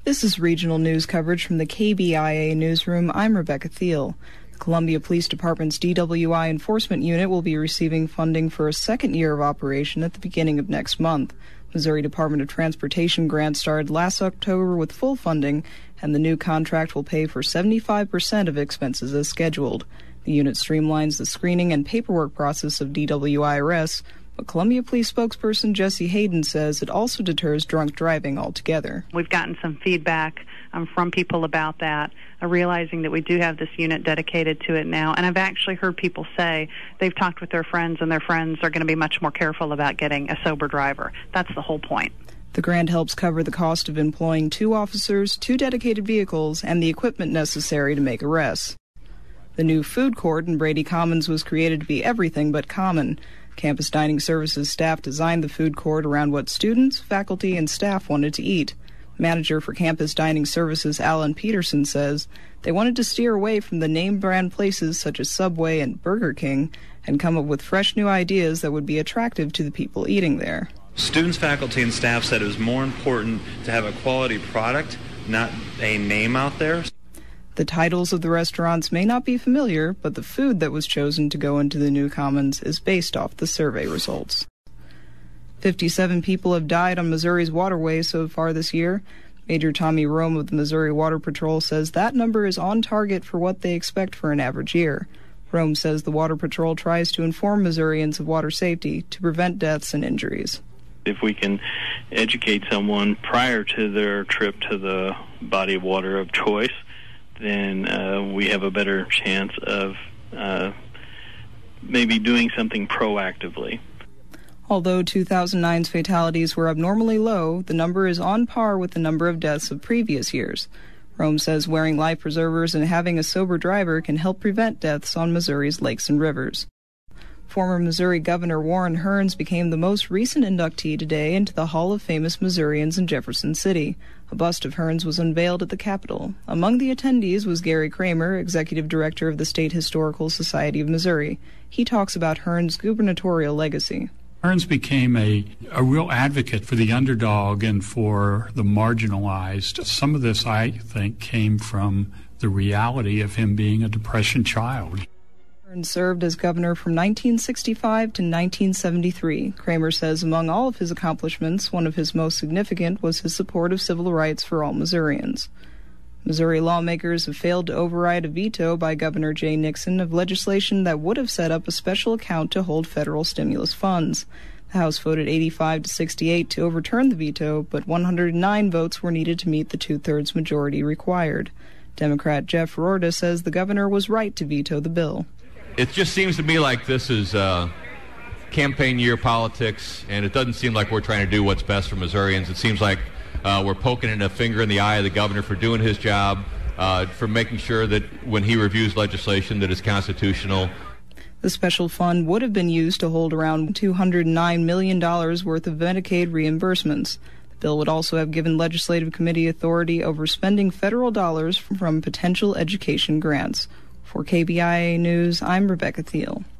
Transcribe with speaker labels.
Speaker 1: This is regional news coverage from the KBIA newsroom. I'm Rebecca Thiel. The Columbia Police Department's DWI Enforcement Unit will be receiving funding for a second year of operation at the beginning of next month. Missouri Department of Transportation grant started last October with full funding, and the new contract will pay for 75% of expenses as scheduled. The unit streamlines the screening and paperwork process of DWI arrests, but Columbia Police spokesperson Jesse Hayden says it also deters drunk driving altogether.
Speaker 2: We've gotten some feedback from people about that, realizing that we do have this unit dedicated to it now. And I've actually heard people say they've talked with their friends, and their friends are going to be much more careful about getting a sober driver. That's the whole point.
Speaker 1: The grant helps cover the cost of employing 2 officers, 2 dedicated vehicles, and the equipment necessary to make arrests. The new food court in Brady Commons was created to be everything but common. Campus Dining Services staff designed the food court around what students, faculty, and staff wanted to eat. Manager for Campus Dining Services Alan Peterson says they wanted to steer away from the name-brand places such as Subway and Burger King and come up with fresh new ideas that would be attractive to the people eating there.
Speaker 3: Students, faculty, and staff said it was more important to have a quality product, not a name out there.
Speaker 1: The titles of the restaurants may not be familiar, but the food that was chosen to go into the new commons is based off the survey results. 57 people have died on Missouri's waterways so far this year. Major Tommy Rome of the Missouri Water Patrol says that number is on target for what they expect for an average year. Rome says the Water Patrol tries to inform Missourians of water safety to prevent deaths and injuries.
Speaker 4: If we can educate someone prior to their trip to the body of water of choice, then we have a better chance of maybe doing something proactively.
Speaker 1: Although 2009's fatalities were abnormally low, the number is on par with the number of deaths of previous years. Rome says wearing life preservers and having a sober driver can help prevent deaths on Missouri's lakes and rivers. Former Missouri Governor Warren Hurns became the most recent inductee today into the Hall of Famous Missourians in Jefferson City. A bust of Hurns was unveiled at the Capitol. Among the attendees was Gary Kramer, Executive Director of the State Historical Society of Missouri. He talks about Hurns' gubernatorial legacy.
Speaker 5: Hurns became a real advocate for the underdog and for the marginalized. Some of this, I think, came from the reality of him being a Depression child.
Speaker 1: Hurns served as governor from 1965 to 1973. Kramer says among all of his accomplishments, one of his most significant was his support of civil rights for all Missourians. Missouri lawmakers have failed to override a veto by Governor Jay Nixon of legislation that would have set up a special account to hold federal stimulus funds. The House voted 85 to 68 to overturn the veto, but 109 votes were needed to meet the two-thirds majority required. Democrat Jeff Rorda says the governor was right to veto the bill.
Speaker 6: It just seems to me like this is campaign year politics, and it doesn't seem like we're trying to do what's best for Missourians. It seems like we're poking a finger in the eye of the governor for doing his job, for making sure that when he reviews legislation that is constitutional.
Speaker 1: The special fund would have been used to hold around $209 million worth of Medicaid reimbursements. The bill would also have given legislative committee authority over spending federal dollars from potential education grants. For KBIA News, I'm Rebecca Thiel.